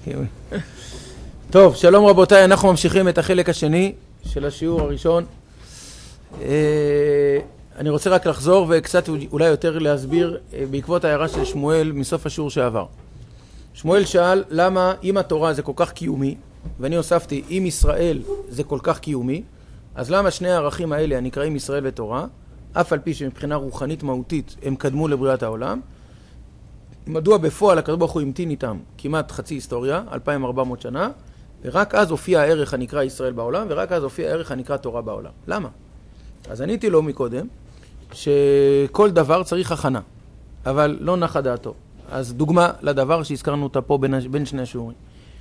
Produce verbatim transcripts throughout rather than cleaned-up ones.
טוב, שלום רבותיי, אנחנו ממשיכים את החלק השני של השיעור הראשון. אני רוצה רק לחזור וקצת אולי יותר להסביר בעקבות ההערה של שמואל מסוף השיעור שעבר. שמואל שאל למה אם התורה זה כל כך קיומי, ואני הוספתי אם ישראל זה כל כך קיומי, אז למה שני הערכים האלה הנקראים ישראל ותורה, אף על פי שמבחינה רוחנית מהותית הם קדמו לבריאת העולם, מדוע בפועל הקדוש ברוך הוא המתין איתם כמעט חצי היסטוריה, אלפיים וארבע מאות שנה, ורק אז הופיע הערך הנקרא ישראל בעולם, ורק אז הופיע הערך הנקרא תורה בעולם. למה? אז עניתי לו מקודם, שכל דבר צריך הכנה, אבל לא נחה דעתו. אז דוגמה לדבר שהזכרנו אותה פה בין, בין שני השיעורים.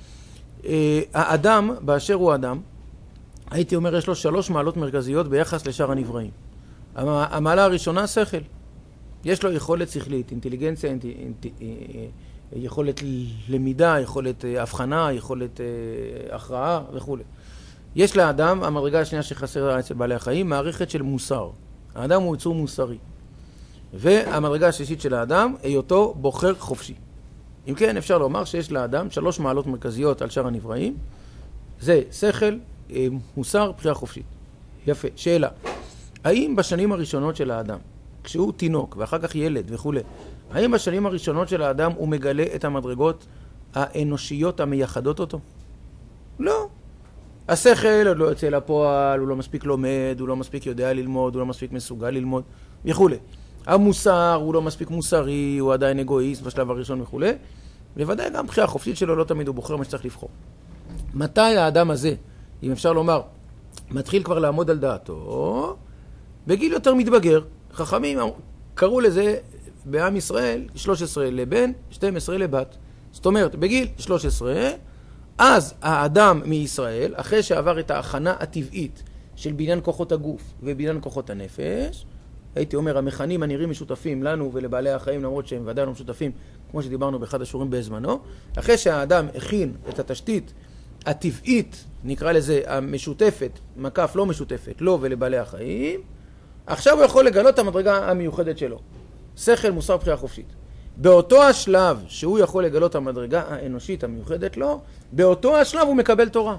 האדם, באשר הוא אדם, הייתי אומר, יש לו שלוש מעלות מרכזיות ביחס לשאר הנבראים. המעלה הראשונה, שכל. יש לו יכולת שכלית, אינטליגנציה, אינט... אינט... יכולת למידה, יכולת הבחנה, יכולת הכרעה וכו'. יש לאדם, המדרגה השנייה שחסרה אצל בעלי החיים, מערכת של מוסר. האדם הוא יצור מוסרי. והמדרגה השלישית של האדם, היותו בוחר חופשי. אם כן, אפשר לומר שיש לאדם שלוש מעלות מרכזיות על שאר הנבראים. זה שכל, מוסר, בחירה חופשית. יפה. שאלה. האם בשנים הראשונות של האדם, כשהוא תינוק ואחר כך ילד וכו', האם בשנים הראשונות של האדם הוא מגלה את המדרגות האנושיות המייחדות אותו? לא. השכל עוד לא יוצא לפועל, הוא לא מספיק לומד, הוא לא מספיק יודע ללמוד, הוא לא מספיק מסוגל ללמוד וכו'. המוסר הוא לא מספיק מוסרי, הוא עדיין אגואיסט בשלב הראשון וכו'. בוודאי גם בחירה חופשית שלו לא תמיד הוא בוחר מה שצריך לבחור. מתי האדם הזה, אם אפשר לומר, מתחיל כבר לעמוד על דעתו? בגיל יותר מתבגר. חכמים קראו לזה בעם ישראל שלוש עשרה לבן, שתים עשרה לבת. זאת אומרת, בגיל שלוש עשרה, אז האדם מישראל, אחרי שעבר את ההכנה הטבעית של בניין כוחות הגוף ובניין כוחות הנפש, הייתי אומר, המכנים הנראים משותפים לנו ולבעלי החיים, למרות שהם ודאי לא משותפים, כמו שדיברנו באחד השיעורים בזמנו, אחרי שהאדם הכין את התשתית הטבעית, נקרא לזה המשותפת, מקף לא משותפת, לו ולבעלי החיים, עכשיו הוא יכול לגלות את המדרגה המיוחדת שלו. שכל, מוסר, בחירה חופשית. באותו השלב שהוא יכול לגלות את המדרגה האנושית המיוחדת לו, באותו השלב הוא מקבל תורה.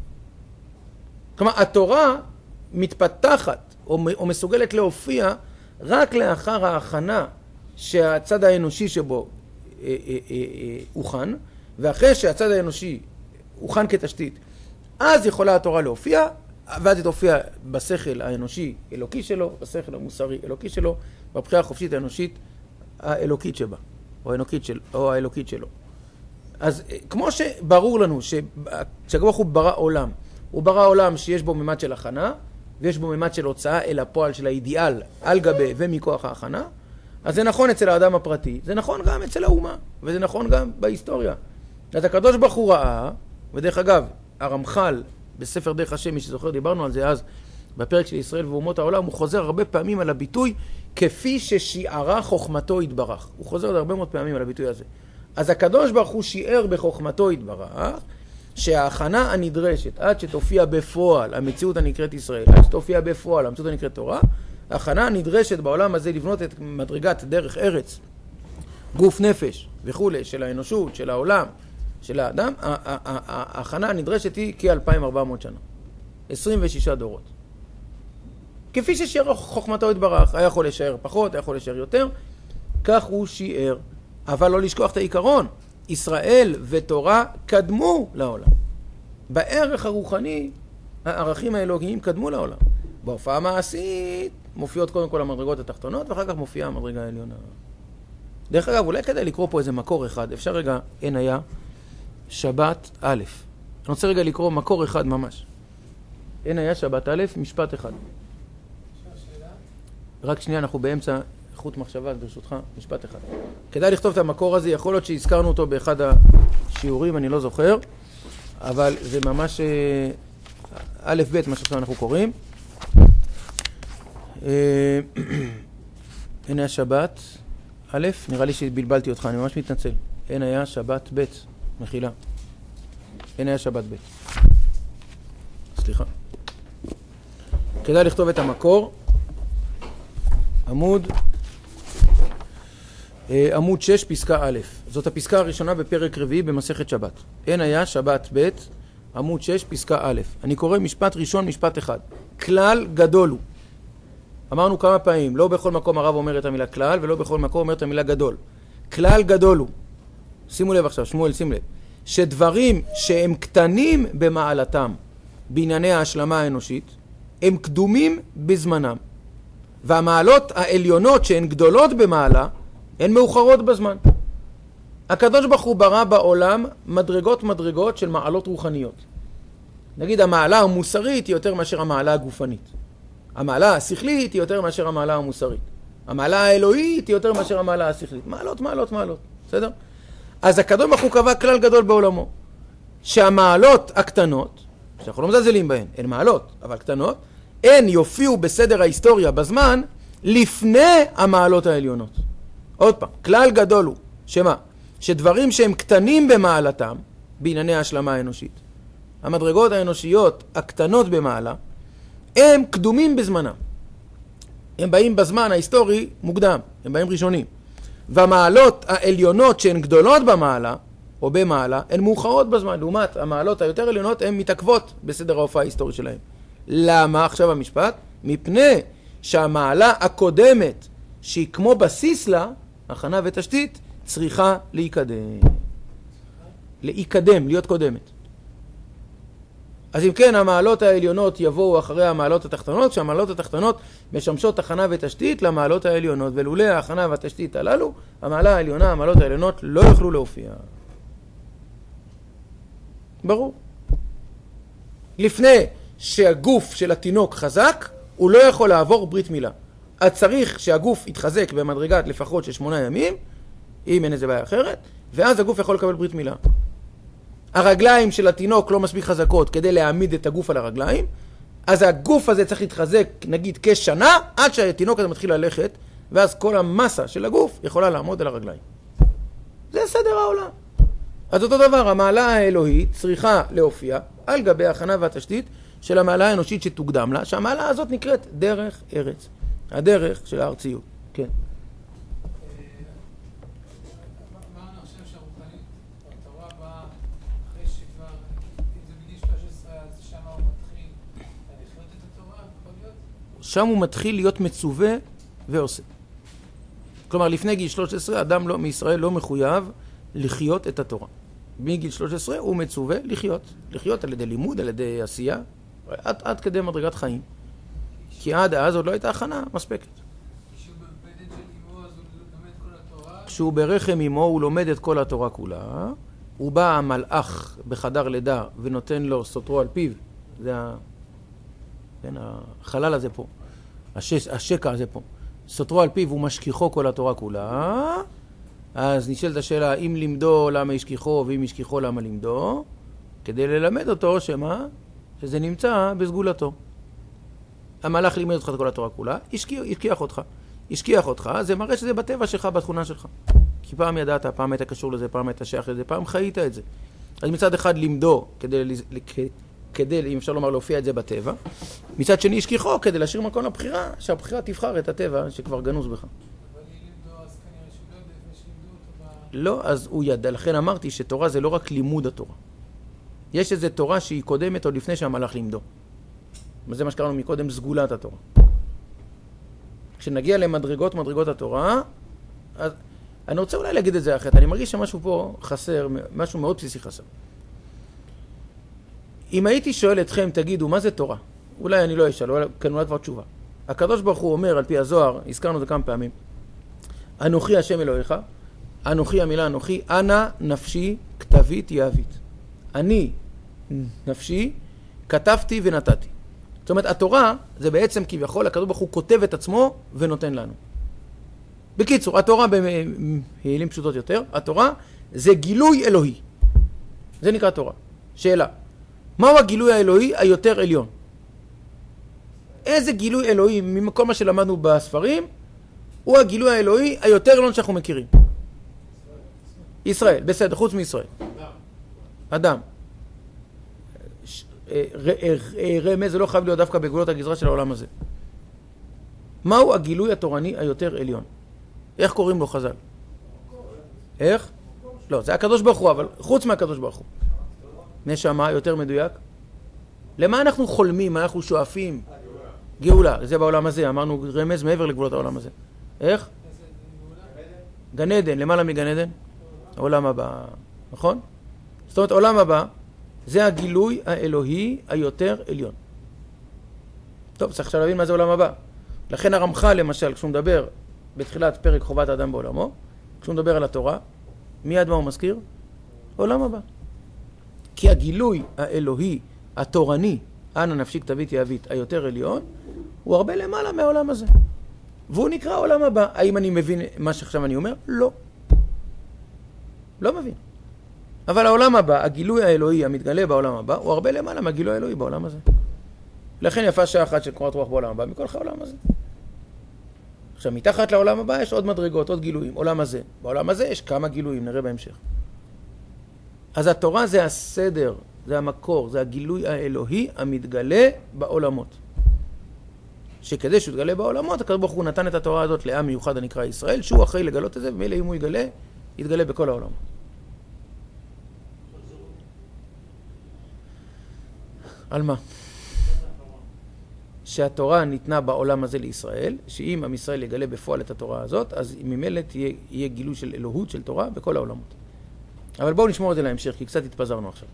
כלומר, התורה מתפתחת או, או מסוגלת להופיע רק לאחר ההכנה שהצד האנושי שבו אה, אה, אה, אה, הוכן, ואחרי שהצד האנושי הוכן כתשתית, אז יכולה התורה להופיע, ואז היא תופיע בשכל האנושי אלוקי שלו, בשכל המוסרי אלוקי שלו, בבחירה החופשית האנושית האלוקית שבה, או האלוקית, של, או האלוקית שלו. אז כמו שברור לנו שהקדוש ברוך הוא ברא עולם, הוא ברא עולם שיש בו ממד של הכנה, ויש בו ממד של הוצאה אל הפועל של האידיאל על גבי ומכוח ההכנה, אז זה נכון אצל האדם הפרטי, זה נכון גם אצל האומה, וזה נכון גם בהיסטוריה. אז הקדוש ברוך הוא ראה, ודרך אגב, הרמח"ל בספר דרך השם, מי שזוכר, דיברנו על זה אז, בפרק של ישראל ואומות העולם, הוא חוזר הרבה פעמים על הביטוי, כפי ששיערה חוכמתו יתברך. הוא חוזר עוד הרבה מאוד פעמים על הביטוי הזה. אז הקדוש ברוך הוא שיער בחוכמתו יתברך, שההכנה הנדרשת, עד שתופיע בפועל, המציאות הנקראת ישראל, עד שתופיע בפועל, המציאות הנקראת תורה, ההכנה הנדרשת בעולם הזה לבנות את מדרגת דרך ארץ, גוף נפש וכו', של האנושות, של העולם, של האדם, ההכנה הנדרשת היא כ-אלפיים וארבע מאות שנה. עשרים ושישה דורות. כפי ששיער חוכמתו יתברך, היה יכול לשער פחות, היה יכול לשער יותר, כך הוא שיער. אבל לא לשכוח את העיקרון, ישראל ותורה קדמו לעולם. בערך הרוחני, הערכים האלוקיים קדמו לעולם. בהופעה המעשית מופיעות קודם כל המדרגות התחתונות, ואחר כך מופיעה המדרגה העליונה. דרך אגב, אולי כדאי לקרוא פה איזה מקור אחד. אפשר רגע, אין היה, שבת א'. אני רוצה רגע לקרוא מקור אחד ממש. אין היה שבת א', משפט אחד. רק שנייה, אנחנו באמצע חוט מחשבה, ברשותך, משפט אחד. כדאי לכתוב את המקור הזה, יכול להיות שהזכרנו אותו באחד השיעורים, אני לא זוכר, אבל זה ממש א' ב' מה שעכשיו אנחנו קוראים. אין היה שבת א', נראה לי שבלבלתי אותך, אני ממש מתנצל. אין היה שבת ב', מחילה. אין היה שבת ב'. סליחה. כדאי לכתוב את המקור. עמוד, עמוד שש, פסקה א'. זאת הפסקה הראשונה בפרק רביעי במסכת שבת. אין היה שבת ב' עמוד שש פסקה א'. אני קורא משפט ראשון, משפט אחד. כלל גדול הוא. אמרנו כמה פעמים, לא בכל מקום הרב אומר את המילה כלל, ולא בכל מקום אומר את המילה גדול. כלל גדול הוא. שימו לב עכשיו, שמואל, שים לב. שדברים שהם קטנים במעלתם, בענייני ההשלמה האנושית, הם קדומים בזמנם. והמעלות העליונות שהן גדולות במעלה, הן מאוחרות בזמן. הקדוש ברוך הוא ברא בעולם מדרגות מדרגות של מעלות רוחניות. נגיד המעלה המוסרית היא יותר מאשר המעלה הגופנית. המעלה השכלית היא יותר מאשר המעלה המוסרית. המעלה האלוהית היא יותר מאשר המעלה השכלית. מעלות, מעלות, מעלות. בסדר? אז הקדוש ברוך הוא קבע כלל גדול בעולמו. שהמעלות הקטנות, שאנחנו לא מזלזלים בהן, הן מעלות, אבל קטנות, הן יופיעו בסדר ההיסטוריה בזמן לפני המעלות העליונות. עוד פעם, כלל גדול הוא, שמה? שדברים שהם קטנים במעלתם, בענייני ההשלמה האנושית, המדרגות האנושיות הקטנות במעלה, הם קדומים בזמנם. הם באים בזמן ההיסטורי מוקדם, הם באים ראשונים. והמעלות העליונות שהן גדולות במעלה, או במעלה, הן מאוחרות בזמן. לעומת המעלות היותר עליונות, הן מתעכבות בסדר ההופעה ההיסטורי שלהם. למה? עכשיו המשפט. מפני שהמעלה הקודמת, שהיא כמו בסיס לה, הכנה ותשתית, צריכה להיקדם. להיקדם, להיות קודמת. אז אם כן, המעלות העליונות יבואו אחרי המעלות התחתונות, שהמעלות התחתונות משמשות הכנה ותשתית למעלות העליונות, ולולא ההכנה והתשתית הללו, המעלה העליונה, המעלות העליונות לא יוכלו להופיע. ברור. לפני שהגוף של התינוק חזק, הוא לא יכול לעבור ברית מילה. אז צריך שהגוף יתחזק במדרגת לפחות של שמונה ימים, אם אין איזה בעיה אחרת, ואז הגוף יכול לקבל ברית מילה. הרגליים של התינוק לא מספיק חזקות כדי להעמיד את הגוף על הרגליים, אז הגוף הזה צריך להתחזק נגיד כשנה, עד שהתינוק הזה מתחיל ללכת, ואז כל המסה של הגוף יכולה לעמוד על הרגליים. זה סדר העולם. אז אותו דבר, המעלה האלוהית צריכה להופיע על גבי ההכנה והתשתית של המעלה האנושית שתוקדם לה, שהמעלה הזאת נקראת דרך ארץ. הדרך של הארציות. כן. שם הוא מתחיל להיות מצווה ועושה. כלומר, לפני גיל שלוש עשרה, אדם לא, מישראל לא מחויב לחיות את התורה. מגיל שלוש עשרה הוא מצווה לחיות. לחיות על ידי לימוד, על ידי עשייה, עד, עד כדי מדרגת חיים. כי עד אז עוד לא הייתה הכנה מספקת. כשהוא בבטן של אמו, אז הוא לומד כל התורה? כשהוא ברחם אמו, הוא לומד את כל התורה כולה. הוא בא המלאך בחדר לידה ונותן לו סותרו על פיו. זה ה... כן, החלל הזה פה. השש, השקע הזה פה. סותרו על פיו ומשכיחו כל התורה כולה. אז נשאלת השאלה, אם לימדו למה ישכיחו, ואם ישכיחו למה לימדו, כדי ללמד אותו שמה? שזה נמצא בסגולתו. המלאך לימד אותך את כל התורה כולה, ישכיח, ישכיח אותך. ישכיח אותך, זה מראה שזה בטבע שלך, בתכונה שלך. כי פעם ידעת, פעם היית קשור לזה, פעם היית שייך לזה, פעם חיית את זה. אז מצד אחד לימדו, כדי, כדי, אם אפשר לומר, להופיע את זה בטבע. מצד שני ישכיחו, כדי להשאיר מקום לבחירה, שהבחירה תבחר את הטבע שכבר גנוז בך. לא, אז הוא ידע. לכן אמרתי שתורה זה לא רק לימוד התורה. יש איזו תורה שהיא קודמת עוד לפני שהמלאך לימדו. וזה מה שקראנו מקודם, סגולת התורה. כשנגיע למדרגות, מדרגות התורה, אז אני רוצה אולי להגיד את זה אחרת. אני מרגיש שמשהו פה חסר, משהו מאוד בסיסי חסר. אם הייתי שואל אתכם, תגידו, מה זה תורה? אולי אני לא אשאל, אולי כאן אולי כבר תשובה. הקדוש ברוך הוא אומר, על פי הזוהר, הזכרנו את זה כמה פעמים, אנוכי השם אלוהיך, אנוכי המילה אנוכי, אנא נפשי כתבית יהבית. אני נפשי כתבתי ונתתי. זאת אומרת, התורה זה בעצם כביכול, הקדוש ברוך הוא כותב את עצמו ונותן לנו. בקיצור, התורה במילים פשוטות יותר, התורה זה גילוי אלוהי. זה נקרא תורה. שאלה, מהו הגילוי האלוהי היותר עליון? איזה גילוי אלוהי, מכל מה שלמדנו בספרים, הוא הגילוי האלוהי היותר עליון שאנחנו מכירים? ישראל, בסדר, חוץ מישראל. אדם. רמז, זה לא חייב להיות דווקא בגבולות הגזרה של העולם הזה. מהו הגילוי התורני היותר עליון? איך קוראים לו חז"ל? איך? לא, זה הקדוש ברוך הוא, אבל חוץ מהקדוש ברוך הוא. נשמה, יותר מדויק. למה אנחנו חולמים, אנחנו שואפים? גאולה. זה בעולם הזה, אמרנו רמז מעבר לגבולות העולם הזה. איך? גן עדן, למעלה מגן עדן? העולם הבא, נכון? זאת אומרת, עולם הבא, זה הגילוי האלוהי היותר עליון. טוב, צריך עכשיו להבין מה זה עולם הבא. לכן הרמח"ל, למשל, כשהוא מדבר בתחילת פרק חובת האדם בעולמו, כשהוא מדבר על התורה, מיד מה הוא מזכיר? עולם הבא. כי הגילוי האלוהי, התורני, אנא נפשי כתבית יהבית, היותר עליון, הוא הרבה למעלה מהעולם הזה. והוא נקרא עולם הבא. האם אני מבין מה שעכשיו אני אומר? לא. לא מבין. אבל העולם הבא, הגילוי האלוהי המתגלה בעולם הבא, הוא הרבה למעלה מהגילוי האלוהי בעולם הזה. לכן יפה שעה אחת של קורת רוח בעולם הבא, מכל העולם הזה. עכשיו, מתחת לעולם הבא יש עוד מדרגות, עוד גילויים. עולם הזה. בעולם הזה יש כמה גילויים, נראה בהמשך. אז התורה זה הסדר, זה המקור, זה הגילוי האלוהי המתגלה בעולמות. שכדי שהוא יתגלה בעולמות, הקדוש ברוך הוא נתן את התורה הזאת לעם מיוחד הנקרא ישראל, שהוא אחראי לגלות את זה, ומילא אם הוא יגלה, יתגלה בכל העולם. על מה? שהתורה ניתנה בעולם הזה לישראל, שאם עם ישראל יגלה בפועל את התורה הזאת, אז ממילא תהיה, יהיה גילוי של אלוהות של תורה בכל העולמות. אבל בואו נשמור את זה להמשך, כי קצת התפזרנו עכשיו.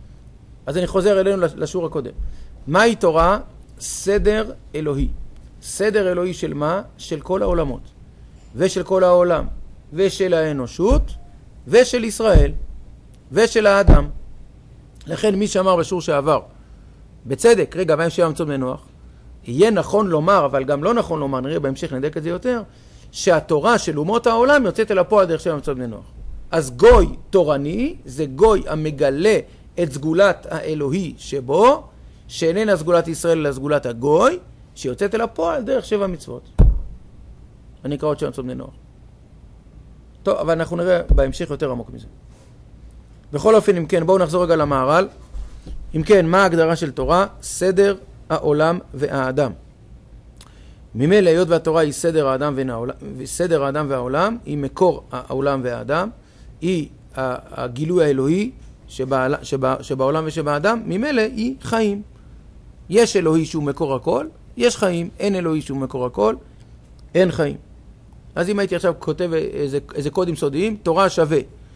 אז אני חוזר אלינו לשיעור הקודם. מהי תורה? סדר אלוהי. סדר אלוהי של מה? של כל העולמות. ושל כל העולם. ושל האנושות. ושל ישראל. ושל האדם. לכן מי שאמר בשיעור שעבר, בצדק, רגע, בהם שיהיה מצום בני נוח, יהיה נכון לומר, אבל גם לא נכון לומר, נראה בהמשך נדק את זה יותר, שהתורה של אומות העולם יוצאת אל הפועל דרך שיהיה מצום בני נוח. אז גוי תורני זה גוי המגלה את סגולת האלוהי שבו, שאיננה סגולת ישראל אלא סגולת הגוי, שיוצאת אל הפועל דרך שבע מצוות. אני אקרא עוד שם מצוות בני נוח. טוב, אבל אנחנו נראה בהמשך יותר עמוק מזה. בכל אופן, אם כן, בואו נחזור רגע למהר"ל. אם כן, מה ההגדרה של תורה? סדר העולם והאדם. ממילא, היות והתורה היא סדר האדם והעולם, סדר האדם והעולם, היא מקור העולם והאדם, היא הגילוי האלוהי שבע, שבע, שבעולם ושבאדם, ממילא היא חיים. יש אלוהי שהוא מקור הכל, יש חיים, אין אלוהי שהוא מקור הכל, אין חיים. אז אם הייתי עכשיו כותב איזה, איזה קודים סודיים, תורה שווה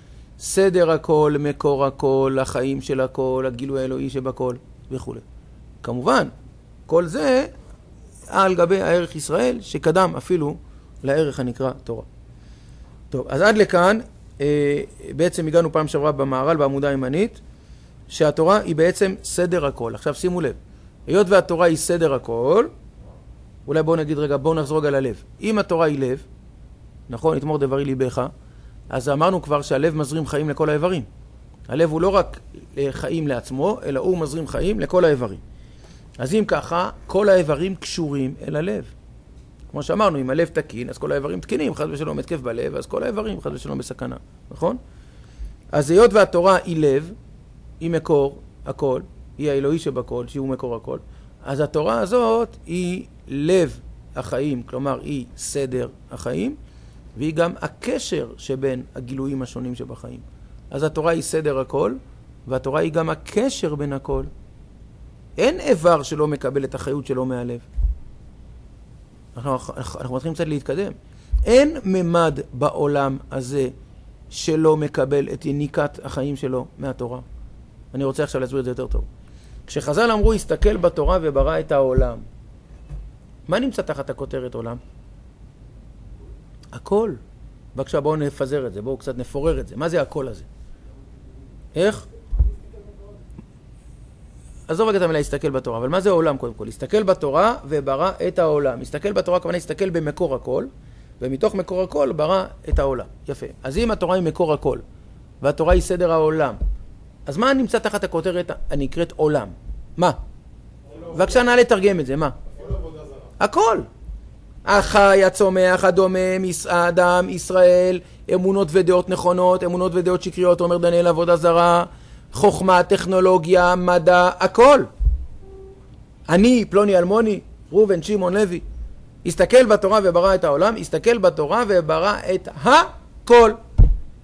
סדר הכל, מקור הכל, החיים של הכל, הגילוי האלוהי שבכל וכו'. כמובן, כל זה על גבי הערך ישראל שקדם אפילו לערך הנקרא תורה. טוב, אז עד לכאן אה, בעצם הגענו פעם שעברה במהר"ל בעמודה הימנית, שהתורה היא בעצם סדר הכל. עכשיו שימו לב, היות והתורה היא סדר הכל, אולי בואו נגיד רגע, בואו נחזור רגע ללב. אם התורה היא לב, נכון, יתמור דברי ליבך, אז אמרנו כבר שהלב מזרים חיים לכל האיברים. הלב הוא לא רק חיים לעצמו, אלא הוא מזרים חיים לכל האיברים. אז אם ככה, כל האיברים קשורים אל הלב. כמו שאמרנו, אם הלב תקין, אז כל האיברים תקינים, חס ושלום התקף בלב, אז כל האיברים חס ושלום בסכנה, נכון? אז היות והתורה היא לב, היא מקור הכל, היא האלוהי שבכל, שהוא מקור הכל, אז התורה הזאת היא לב החיים, כלומר היא סדר החיים, והיא גם הקשר שבין הגילויים השונים שבחיים. אז התורה היא סדר הכל, והתורה היא גם הקשר בין הכל. אין איבר שלא מקבל את החיות שלו מהלב. אנחנו, אנחנו מתחילים קצת להתקדם. אין ממד בעולם הזה שלא מקבל את יניקת החיים שלו מהתורה. אני רוצה עכשיו להסביר את זה יותר טוב. כשחז"ל אמרו, הסתכל בתורה וברא את העולם. מה נמצא תחת הכותרת עולם? הכל. בבקשה, בואו נפזר את זה, בואו קצת נפורר את זה. מה זה הכל הזה? איך? עזוב רגע את המילה להסתכל בתורה, אבל מה זה העולם קודם כל? להסתכל בתורה וברא את העולם. להסתכל בתורה כמובן להסתכל במקור הכל, ומתוך מקור הכל ברא את העולם. יפה. אז אם התורה היא מקור הכל, והתורה היא סדר העולם, אז מה נמצא תחת הכותרת הנקראת עולם? מה? בבקשה נא לתרגם את זה, מה? הכל. החי, הצומח, הדומם, האדם, ישראל, אמונות ודעות נכונות, אמונות ודעות שקריות, אומר דניאל, עבודה זרה, חוכמה, טכנולוגיה, מדע, הכל. אני, פלוני אלמוני, ראובן, שמעון, לוי, הסתכל בתורה וברא את העולם, הסתכל בתורה וברא את הכל.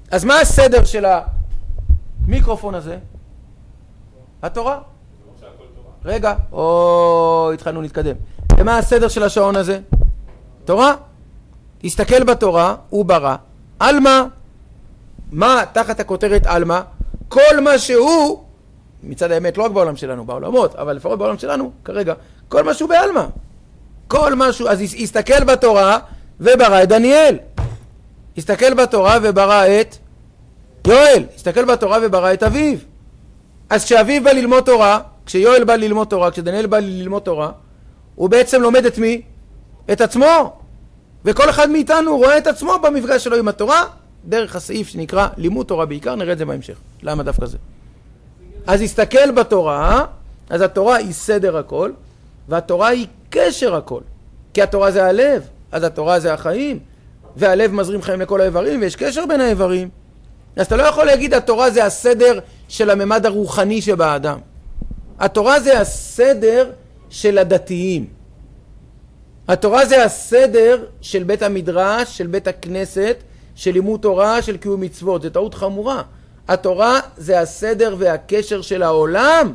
אז מה הסדר של המיקרופון הזה? התורה. רגע, או התחלנו להתקדם. ומה הסדר של השעון הזה? תורה. תסתכל בתורה, הוא ברא. אלמה, מה תחת הכותרת אלמה? כל מה שהוא, מצד האמת לא רק בעולם שלנו, בעולמות, אבל לפחות בעולם שלנו, כרגע, כל מה שהוא באלמה. כל מה שהוא, אז הסתכל בתורה וברא את דניאל. הסתכל בתורה וברא את יואל. הסתכל בתורה וברא את אביו. אז כשאביו בא ללמוד תורה, כשיואל בא ללמוד תורה, כשדניאל בא ללמוד תורה, הוא בעצם לומד את מי? את עצמו. וכל אחד מאיתנו רואה את עצמו במפגש שלו עם התורה, דרך הסעיף שנקרא לימוד תורה בעיקר, נראה את זה בהמשך. למה דווקא זה? אז הסתכל בתורה, אז התורה היא סדר הכל, והתורה היא קשר הכל. כי התורה זה הלב, אז התורה זה החיים, והלב מזרים חיים לכל האיברים, ויש קשר בין האיברים. אז אתה לא יכול להגיד התורה זה הסדר של הממד הרוחני שבאדם. התורה זה הסדר של הדתיים. התורה זה הסדר של בית המדרש, של בית הכנסת, של לימוד תורה, של קיום מצוות. זה טעות חמורה. התורה זה הסדר והקשר של העולם.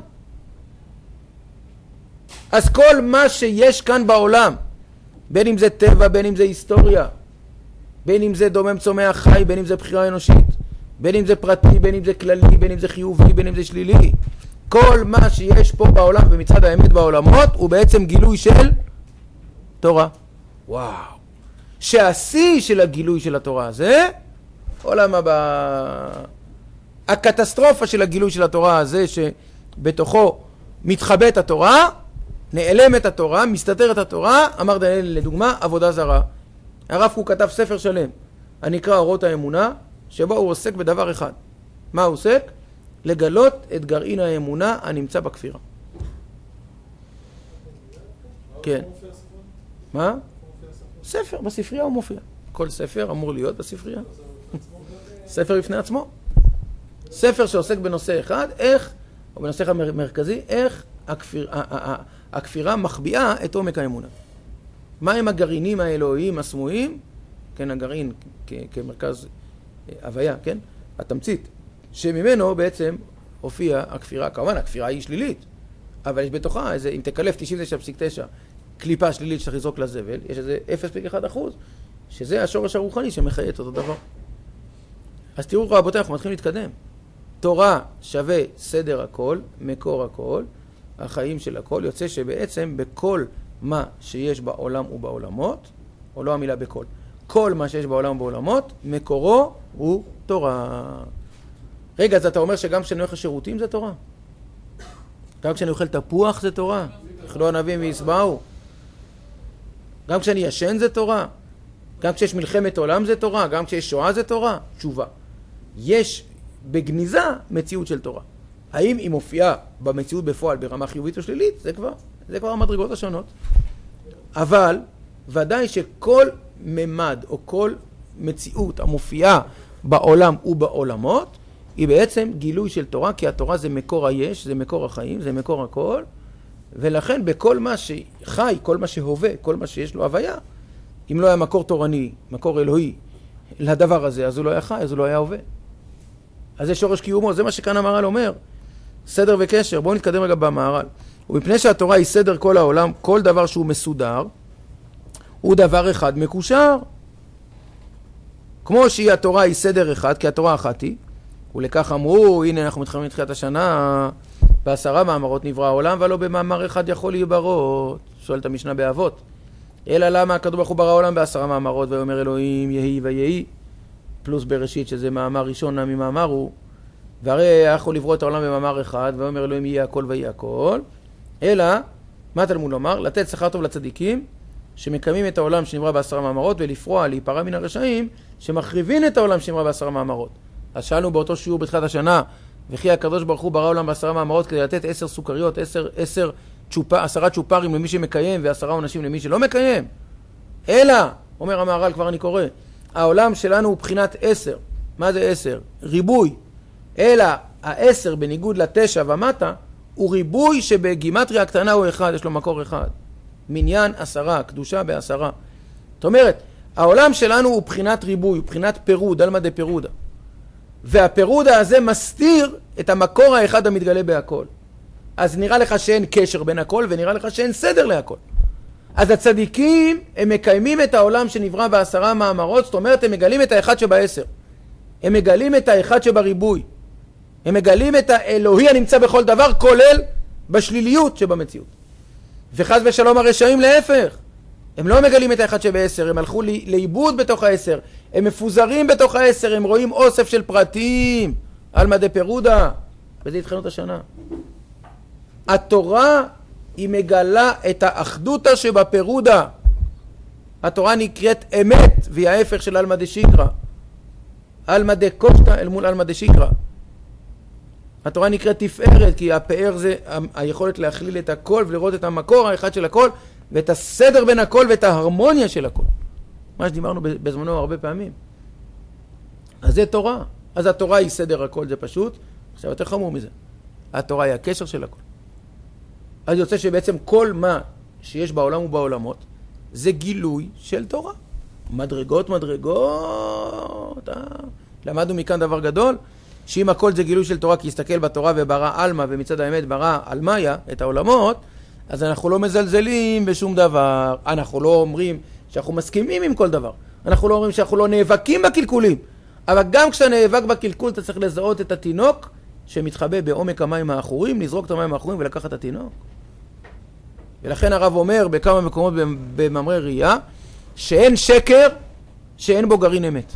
אז כל מה שיש כאן בעולם, בין אם זה טבע, בין אם זה היסטוריה, בין אם זה דומם צומח חי, בין אם זה בחירה אנושית, בין אם זה פרטי, בין אם זה כללי, בין אם זה חיובי, בין אם זה שלילי, כל מה שיש פה בעולם ומצד האמת בעולמות הוא בעצם גילוי של תורה. וואו. שהשיא של הגילוי של התורה הזה, עולם הבא, הקטסטרופה של הגילוי של התורה הזה שבתוכו מתחבאת התורה, נעלמת התורה, מסתתרת התורה, אמר דניאל לדוגמה, עבודה זרה. הרב קוק כתב ספר שלם, הנקרא אורות האמונה, שבו הוא עוסק בדבר אחד. מה הוא עוסק? לגלות את גרעין האמונה הנמצא בכפירה. כן. מה? ספר, בספרייה הוא מופיע. כל ספר אמור להיות בספרייה. ספר בפני עצמו. ספר שעוסק בנושא אחד, איך, או בנושא המרכזי, איך הכפיר, הכפירה מחביאה את עומק האמונה. מה הם הגרעינים האלוהיים הסמויים? כן, הגרעין כ- כמרכז הוויה, כן? התמצית, שממנו בעצם הופיע הכפירה. כמובן, הכפירה היא שלילית, אבל יש בתוכה איזה, אם תקלף תשעים ותשע נקודה תשע קליפה שלילית שצריך לזרוק לזבל, יש איזה אפס נקודה אחת אחוז, שזה השורש הרוחני שמחיה את אותו דבר. אז תראו רבותיי, אנחנו מתחילים להתקדם. תורה שווה סדר הכל, מקור הכל, החיים של הכל, יוצא שבעצם בכל מה שיש בעולם ובעולמות, או לא המילה בכל, כל מה שיש בעולם ובעולמות, מקורו הוא תורה. רגע, אז אתה אומר שגם כשאני אוכל שירותים זה תורה? גם כשאני אוכל תפוח זה תורה? אכלו ענבים וישבעו? גם כשאני ישן זה תורה? גם כשיש מלחמת עולם זה תורה? גם כשיש שואה זה תורה? תשובה. יש בגניזה מציאות של תורה. האם היא מופיעה במציאות בפועל ברמה חיובית או שלילית? זה כבר, זה כבר המדרגות השונות. אבל ודאי שכל ממד או כל מציאות המופיעה בעולם ובעולמות היא בעצם גילוי של תורה, כי התורה זה מקור היש, זה מקור החיים, זה מקור הכל, ולכן בכל מה שחי, כל מה שהווה, כל מה שיש לו הוויה, אם לא היה מקור תורני, מקור אלוהי לדבר הזה, אז הוא לא היה חי, אז הוא לא היה הווה. אז זה שורש קיומו, זה מה שכאן המהר"ל אומר. סדר וקשר. בואו נתקדם רגע במהר"ל. ומפני שהתורה היא סדר כל העולם, כל דבר שהוא מסודר, הוא דבר אחד מקושר. כמו שהיא התורה היא סדר אחד, כי התורה אחת היא, ולכך אמרו, הנה אנחנו מתחילים מתחילת השנה, בעשרה מאמרות נברא העולם, ולא במאמר אחד יכול להיברות. שואלת המשנה באבות. אלא למה הקדוש ברוך הוא ברא העולם בעשרה מאמרות, ואומר אלוהים יהי ויהי, פלוס בראשית, שזה מאמר ראשון ממאמר הוא, והרי יכול לברוא את העולם במאמר אחד, ואומר אלוהים יהיה הכל ויהיה הכל, אלא, מה תלמוד לומר? לתת שכר טוב לצדיקים, שמקיימים את העולם שנברא בעשרה מאמרות, ולפרוע, להיפרע מן הרשעים, שמחריבים את העולם שנברא בעשרה מאמרות. אז שאלנו באותו שיעור בתחילת השנה, וכי הקדוש ברוך הוא ברא העולם בעשרה מאמרות, כדי לתת עשר סוכריות, עשר, עשר צ'ופ, עשרה צ'ופרים למי שמקיים, ועשרה עונשים למי שלא מקיים. אלא, אומר המהר"ל, כבר אני קורא, העולם שלנו הוא בחינת עשר. מה זה עשר? ריבוי. אלא העשר בניגוד לתשע ומטה, הוא ריבוי שבגימטריה הקטנה הוא אחד, יש לו מקור אחד. מניין עשרה, קדושה בעשרה. זאת אומרת, העולם שלנו הוא בחינת ריבוי, הוא בחינת פירוד, אלמא דה פירודה. והפירודה הזה מסתיר את המקור האחד המתגלה בהכל. אז נראה לך שאין קשר בין הכל, ונראה לך שאין סדר להכל. אז הצדיקים, הם מקיימים את העולם שנברא בעשרה מאמרות, זאת אומרת, הם מגלים את האחד שבעשר. הם מגלים את האחד שבריבוי. הם מגלים את האלוהי הנמצא בכל דבר, כולל בשליליות שבמציאות. וחס ושלום הרשעים להפך. הם לא מגלים את האחד שבעשר, הם הלכו לאיבוד בתוך העשר. הם מפוזרים בתוך העשר, הם רואים אוסף של פרטים, על מדי פירודה. וזה התחלנו את השנה. התורה היא מגלה את האחדותה שבפירודה. התורה נקראת אמת, והיא ההפך של אלמא דשיקרא. אלמא דקושטא אל מול אלמא דשיקרא. התורה נקראת תפארת, כי הפאר זה היכולת להכליל את הכל ולראות את המקור האחד של הכל, ואת הסדר בין הכל ואת ההרמוניה של הכל. מה שדיברנו בזמנו הרבה פעמים. אז זה תורה. אז התורה היא סדר הכל, זה פשוט. עכשיו יותר חמור מזה. התורה היא הקשר של הכל. אז יוצא שבעצם כל מה שיש בעולם ובעולמות זה גילוי של תורה. מדרגות, מדרגות. אה. למדנו מכאן דבר גדול, שאם הכל זה גילוי של תורה, כי יסתכל בתורה וברא אלמה, ומצד האמת ברא אלמיה, את העולמות, אז אנחנו לא מזלזלים בשום דבר. אנחנו לא אומרים שאנחנו מסכימים עם כל דבר. אנחנו לא אומרים שאנחנו לא נאבקים בקלקולים. אבל גם כשאתה נאבק בקלקול, אתה צריך לזהות את התינוק שמתחבא בעומק המים האחורים, לזרוק את המים האחורים ולקחת את התינוק. ולכן הרב אומר בכמה מקומות במאמרי ראייה, שאין שקר שאין בו גרעין אמת.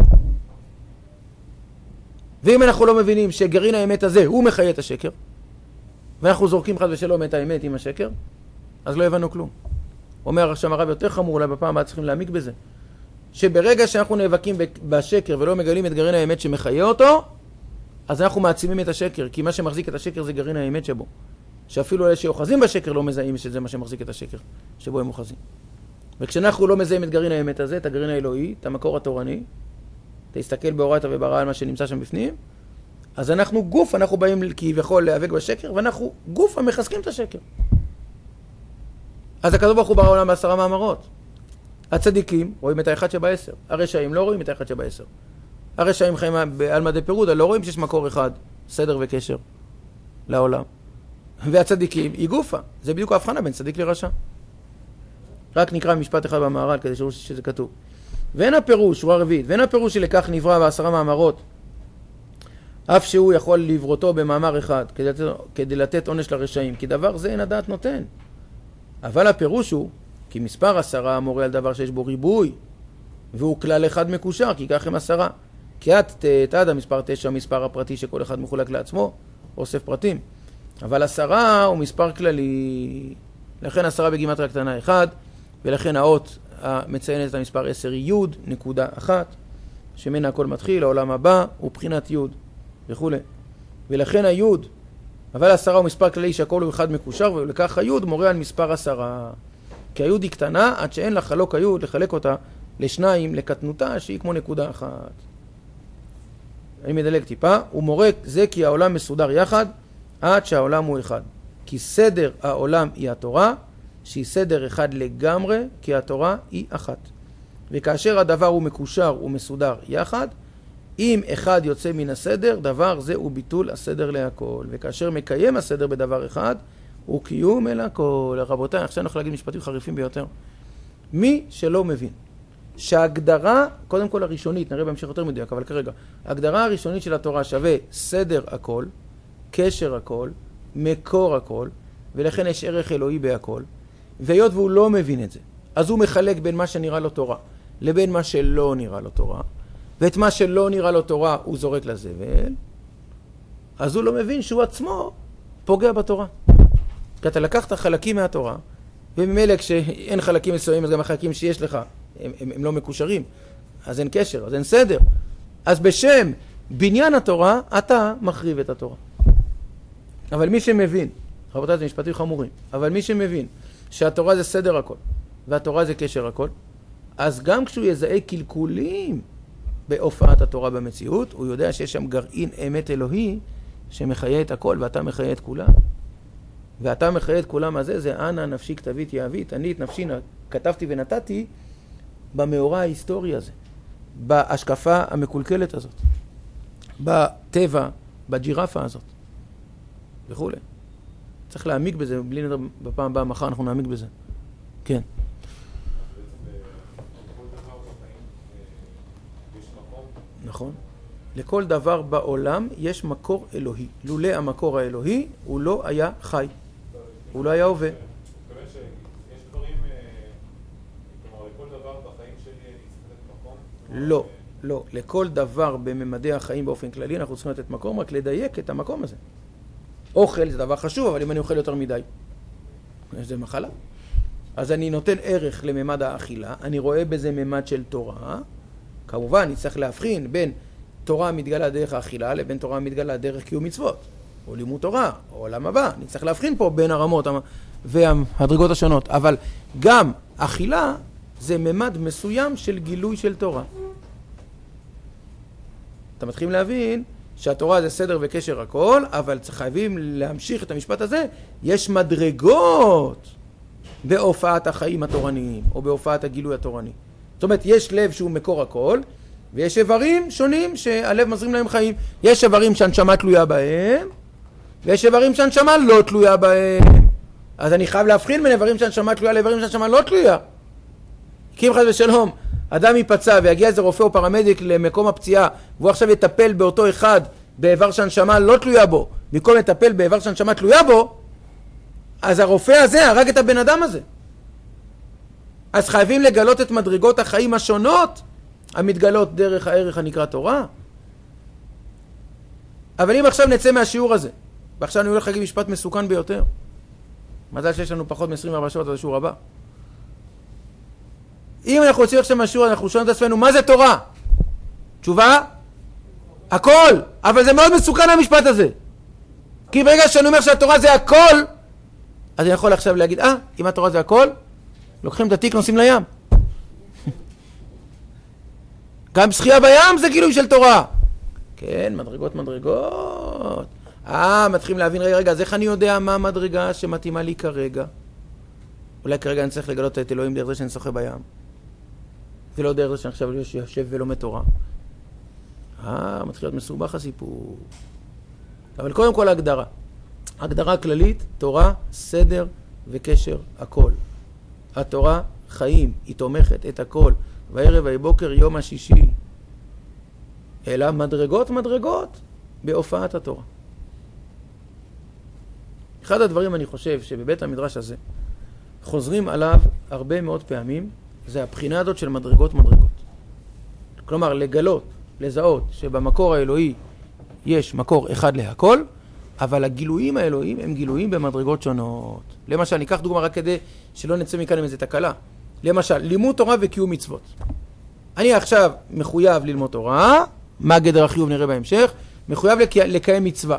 ואם אנחנו לא מבינים שגרעין האמת הזה הוא מחיה את השקר, ואנחנו זורקים חד ושלום את האמת עם השקר, אז לא הבנו כלום. אומר שם הרב יותר חמור, אולי בפעם הבאה צריכים להעמיק בזה, שברגע שאנחנו נאבקים בשקר ולא מגלים את גרעין האמת שמחיה אותו, אז אנחנו מעצימים את השקר, כי מה שמחזיק את השקר זה גרעין האמת שבו. שאפילו אלה שאוחזים בשקר לא מזהים שזה מה שמחזיק את השקר שבו הם אוחזים. וכשאנחנו לא מזהים את גרעין האמת הזה, את הגרעין האלוהי, את המקור התורני, תסתכל באורייתא וברא על מה שנמצא שם בפנים, אז אנחנו גוף, אנחנו באים כביכול להיאבק בשקר, ואנחנו גוף המחזקים את השקר. אז הכתוב ברוך הוא ברא העולם בעשרה מאמרות. הצדיקים רואים את האחד שבעשר, הרשעים לא רואים את האחד שבעשר. הרשעים חיים בעלמא דפירודה, לא רואים שיש מקור אחד, סדר וקשר לעולם. והצדיקים היא גופה, זה בדיוק ההבחנה בין צדיק לרשע. רק נקרא משפט אחד במהר"ל כדי שרואה שזה כתוב. ואין הפירוש, שורה רביעית, ואין הפירוש שלכך נברא בעשרה מאמרות, אף שהוא יכול לברותו במאמר אחד, כדי לתת, כדי לתת עונש לרשעים, כי דבר זה אין הדעת נותן. אבל הפירוש הוא, כי מספר עשרה מורה על דבר שיש בו ריבוי, והוא כלל אחד מקושר, כי כך הם עשרה. כי את תעד המספר תשע, מספר הפרטי שכל אחד מחולק לעצמו, אוסף פרטים. אבל עשרה הוא מספר כללי, לכן עשרה בגימטריה קטנה אחד, ולכן האות מציינת את המספר עשר היא יוד, נקודה אחת, שמנה הכל מתחיל, העולם הבא הוא בחינת יוד, וכו'. ולכן היוד, אבל עשרה הוא מספר כללי שהכל הוא אחד מקושר, ולכך היוד מורה על מספר עשרה. כי היוד היא קטנה, עד שאין לה חלוק היוד, לחלק אותה לשניים, לקטנותה, שהיא כמו נקודה אחת. אני מדלג טיפה, הוא מורה זה כי העולם מסודר יחד, עד שהעולם הוא אחד. כי סדר העולם היא התורה, שהיא סדר אחד לגמרי, כי התורה היא אחת. וכאשר הדבר הוא מקושר ומסודר יחד, אם אחד יוצא מן הסדר, דבר זה הוא ביטול הסדר להכל. וכאשר מקיים הסדר בדבר אחד, הוא קיום אל הכל. רבותיי, עכשיו אנחנו להגיד משפטים חריפים ביותר. מי שלא מבין שההגדרה, קודם כל הראשונית, נראה בהמשך יותר מדויק, אבל כרגע, ההגדרה הראשונית של התורה שווה סדר הכל, קשר הכל, מקור הכל, ולכן יש ערך אלוהי בהכל. והיות והוא לא מבין את זה, אז הוא מחלק בין מה שנראה לו תורה לבין מה שלא נראה לו תורה, ואת מה שלא נראה לו תורה הוא זורק לזבל, אז הוא לא מבין שהוא עצמו פוגע בתורה. כי אתה לקחת חלקים מהתורה, וממילא כשאין חלקים מסוימים, אז גם החלקים שיש לך, הם, הם, הם לא מקושרים, אז אין קשר, אז אין סדר. אז בשם בניין התורה, אתה מחריב את התורה. אבל מי שמבין, רבותיי, זה משפטים חמורים, אבל מי שמבין שהתורה זה סדר הכל, והתורה זה קשר הכל, אז גם כשהוא יזהה קלקולים בהופעת התורה במציאות, הוא יודע שיש שם גרעין אמת אלוהי שמחיה את הכל, ואתה מחיה את כולם. ואתה מחיה את כולם הזה, זה אנא נפשי כתבית יאבית, אני את נפשי כתבתי ונתתי במאורע ההיסטורי הזה, בהשקפה המקולקלת הזאת. בטבע, בג'ירפה הזאת, וכו'. צריך להעמיק בזה, בלי נדר בפעם הבאה, מחר אנחנו נעמיק בזה. כן. נכון. לכל דבר בעולם יש מקור אלוהי. לולא המקור האלוהי, הוא לא היה חי. הוא לא היה הווה. אני מתכוון שיש דברים, כלומר, לכל דבר בחיים שלי אני צריך לתת מקום? לא, לא. לכל דבר בממדי החיים באופן כללי, אנחנו צריכים לתת מקום, רק לדייק את המקום הזה. אוכל זה דבר חשוב, אבל אם אני אוכל יותר מדי, זה מחלה. אז אני נותן ערך לממד האכילה, אני רואה בזה ממד של תורה. כמובן, אני צריך להבחין בין תורה מתגלה דרך האכילה לבין תורה מתגלה דרך קיום מצוות, או לימוד תורה, או עולם הבא. אני צריך להבחין פה בין הרמות והדרגות השונות. אבל גם אכילה זה ממד מסוים של גילוי של תורה. אתה מתחילים להבין שהתורה זה סדר וקשר הכל, אבל חייבים להמשיך את המשפט הזה. יש מדרגות בהופעת החיים התורניים, או בהופעת הגילוי התורני. זאת אומרת, יש לב שהוא מקור הכל, ויש איברים שונים שהלב מזרים להם חיים. יש איברים שהנשמה תלויה בהם, ויש איברים שהנשמה לא תלויה בהם. אז אני חייב להבחין בין איברים שהנשמה תלויה לאיברים שהנשמה לא תלויה. כי אם חס ושלום, אדם ייפצע ויגיע איזה רופא או פרמדיק למקום הפציעה, והוא עכשיו יטפל באותו אחד באיבר שהנשמה לא תלויה בו, במקום לטפל באיבר שהנשמה תלויה בו, אז הרופא הזה הרג את הבן אדם הזה. אז חייבים לגלות את מדרגות החיים השונות המתגלות דרך הערך הנקרא תורה. אבל אם עכשיו נצא מהשיעור הזה, ועכשיו אני הולך להגיד משפט מסוכן ביותר, מזל שיש לנו פחות מ-עשרים וארבע שעות, זה השיעור הבא. אם אנחנו רוצים עכשיו מהשיעור, אנחנו שואלים את עצמנו, מה זה תורה? תשובה? הכל. אבל זה מאוד מסוכן המשפט הזה. כי ברגע שאני אומר שהתורה זה הכל, אז אני יכול עכשיו להגיד, אה, אם התורה זה הכל, לוקחים את התיק, נוסעים לים. גם שחייה בים זה גילוי של תורה. כן, מדרגות מדרגות. אה, מתחילים להבין, רגע, רגע, אז איך אני יודע מה המדרגה שמתאימה לי כרגע? אולי כרגע אני צריך לגלות את אלוהים דרך זה שאני שוחה בים. ולא דרך זה שאני עכשיו יושב ולומד תורה. אה, מתחיל להיות מסובך הסיפור. אבל קודם כל ההגדרה. הגדרה כללית, תורה, סדר וקשר, הכל. התורה חיים, היא תומכת את הכל. וערב ובוקר יום השישי. אלא מדרגות מדרגות בהופעת התורה. אחד הדברים אני חושב שבבית המדרש הזה חוזרים עליו הרבה מאוד פעמים, זה הבחינה הזאת של מדרגות מדרגות. כלומר, לגלות, לזהות שבמקור האלוהי יש מקור אחד להכל, אבל הגילויים האלוהיים הם גילויים במדרגות שונות. למשל, ניקח דוגמה רק כדי שלא נצא מכאן עם איזה תקלה. למשל, לימוד תורה וקיום מצוות. אני עכשיו מחויב ללמוד תורה, מה גדר החיוב נראה בהמשך, מחויב לק... לקיים מצווה.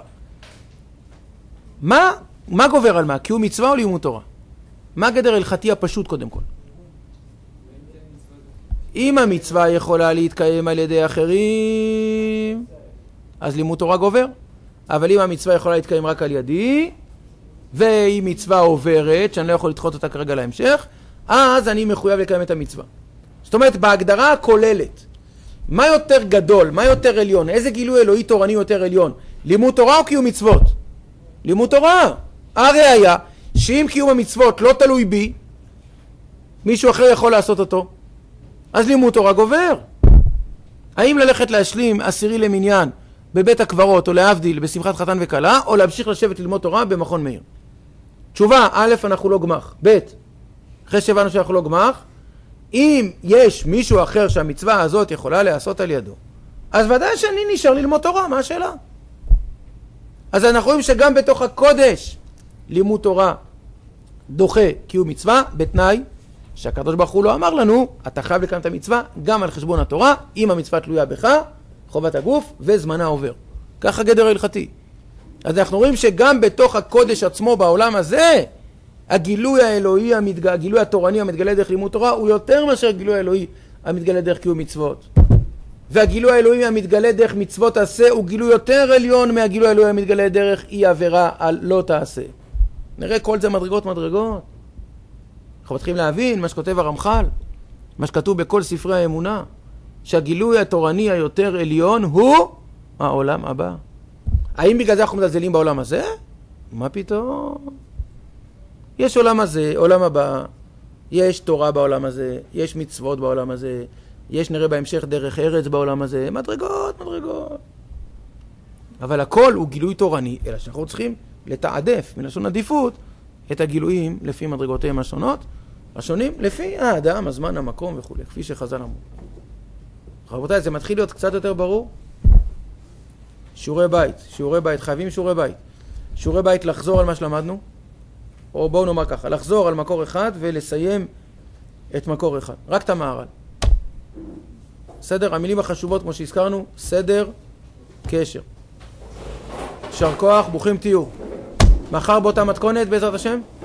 מה, מה גובר על מה? קיום מצווה או לימוד תורה? מה גדר הלכתי הפשוט קודם כל? אם המצווה יכולה להתקיים על ידי אחרים, אז לימוד תורה גובר. אבל אם המצווה יכולה להתקיים רק על ידי, והיא מצווה עוברת, שאני לא יכול לדחות אותה כרגע להמשך, אז אני מחויב לקיים את המצווה. זאת אומרת, בהגדרה הכוללת, מה יותר גדול, מה יותר עליון, איזה גילוי אלוהי תורני יותר עליון? לימוד תורה או קיום מצוות? לימוד תורה. הראיה, שאם קיום המצוות לא תלוי בי, מישהו אחר יכול לעשות אותו, אז לימוד תורה גובר. האם ללכת להשלים עשירי למניין בבית הקברות או להבדיל בשמחת חתן וקלה, או להמשיך לשבת ללמוד תורה במכון מאיר? תשובה, א', אנחנו לא גמח. ב', אחרי שהבנו שאנחנו לא גמח, אם יש מישהו אחר שהמצווה הזאת יכולה לעשות על ידו, אז ודאי שאני נשאר ללמוד תורה, מה השאלה? אז אנחנו רואים שגם בתוך הקודש לימוד תורה דוחה קיום מצווה, בתנאי שהקדוש ברוך הוא לא אמר לנו, אתה חייב לקיים את המצווה גם על חשבון התורה, אם המצווה תלויה בך, חובת הגוף וזמנה עובר. ככה גדר הלכתי. אז אנחנו רואים שגם בתוך הקודש עצמו בעולם הזה, הגילוי האלוהי, המתג... הגילוי התורני המתגלה דרך לימוד תורה, הוא יותר מאשר הגילוי האלוהי המתגלה דרך קיום מצוות. והגילוי האלוהי המתגלה דרך מצוות תעשה, הוא גילוי יותר עליון מהגילוי האלוהי המתגלה דרך אי עבירה על לא תעשה. נראה כל זה מדרגות מדרגות. אנחנו מתחילים להבין מה שכותב הרמח"ל, מה שכתוב בכל ספרי האמונה, שהגילוי התורני היותר עליון הוא העולם הבא. האם בגלל זה אנחנו מזלזלים בעולם הזה? מה פתאום? יש עולם הזה, עולם הבא, יש תורה בעולם הזה, יש מצוות בעולם הזה, יש נראה בהמשך דרך ארץ בעולם הזה, מדרגות, מדרגות. אבל הכל הוא גילוי תורני, אלא שאנחנו צריכים לתעדף, מלשון עדיפות, את הגילויים לפי מדרגותיהם השונות, השונים, לפי האדם, הזמן, המקום וכו', כפי שחז"ל אמרו. רבותיי, זה מתחיל להיות קצת יותר ברור? שיעורי בית, שיעורי בית, חייבים שיעורי בית. שיעורי בית לחזור על מה שלמדנו, או בואו נאמר ככה, לחזור על מקור אחד ולסיים את מקור אחד. רק את המהר"ל. סדר, המילים החשובות כמו שהזכרנו, סדר, קשר. יישר כוח, ברוכים תהיו. מחר באותה מתכונת בעזרת השם?